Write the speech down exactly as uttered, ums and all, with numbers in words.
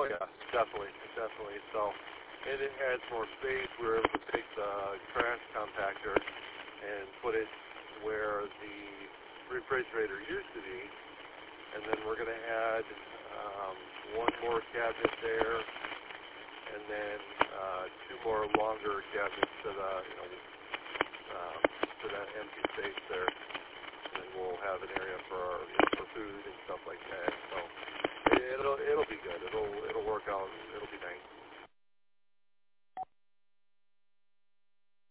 Oh yeah, definitely, definitely. So, and it adds more space. We were able to take the trash compactor and put it where the refrigerator used to be, and then we're going to add um, one more cabinet there, and then uh, two more longer cabinets to the, you know, um, to that empty space there, and then we'll have an area for our, you know, for food